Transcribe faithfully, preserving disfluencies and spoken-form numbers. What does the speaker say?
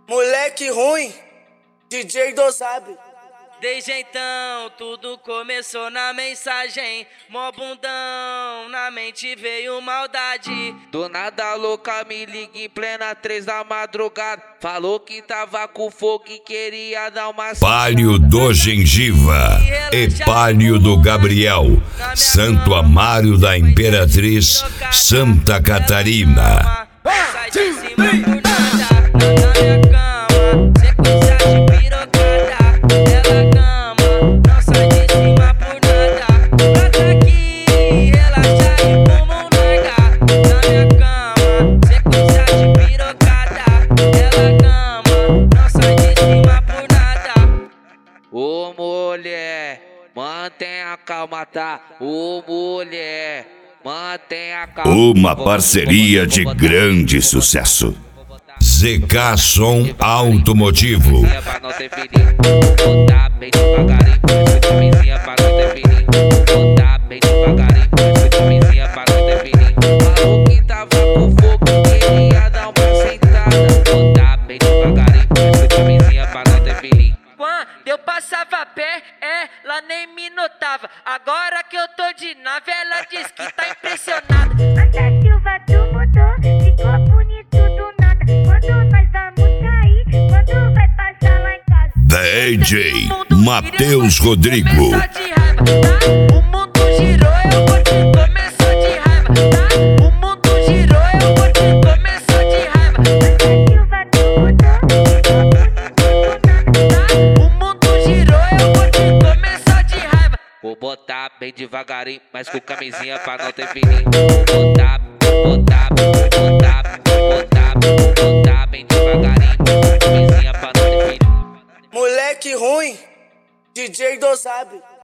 Moleque ruim, D J Dozab. Desde então tudo começou na mensagem, mó bundão, na mente veio maldade. Do nada a louca me liga em plena três da madrugada, falou que tava com fogo e queria dar uma... Palio do Gengiva e Palio do Gabriel, Santo Amaro da Imperatriz Santa Catarina. Sai de cima por nada, na minha cama, sequência de pirocada. Ela cama, não sai de cima por nada. Bota aqui, relaxa e bumbum larga. Na minha cama, sequência de pirocada. Ela cama, não sai de cima por nada. Ô mulher, mantenha calma, tá? Ô mulher, mantenha calma. Uma parceria de grande sucesso. Z K Som Automotivo. Pra não ter perigo, botar bem devagarinho, escuta a vizinha pra não ter perigo. Botar bem devagarinho, escuta a vizinha pra não ter perigo. Falou que tava com fogo, queria dar uma sentada. Botar bem devagarinho, escuta a vizinha pra não ter perigo. Quando eu passava a pé, ela nem me notava. Agora que eu tô de nave, ela diz que tá impressionada. A Silva tu mudou, ficou bonito do nada. Quando nós vamos sair, quando vai passar lá em casa. D J Matheus Rodrigo. O mundo girou, eu vou te começar de raiva, tá? O mundo girou, eu vou te começar de raiva. A Silva tu mudou, ficou bonito do nada. O mundo girou, eu vou te começar de raiva. Vou botar bem devagarinho, mas com camisinha pra não ter perigo. Botar, botar, botar, botar, botar bem devagarinho, com camisinha pra não ter perigo. Moleque ruim, D J Dozab.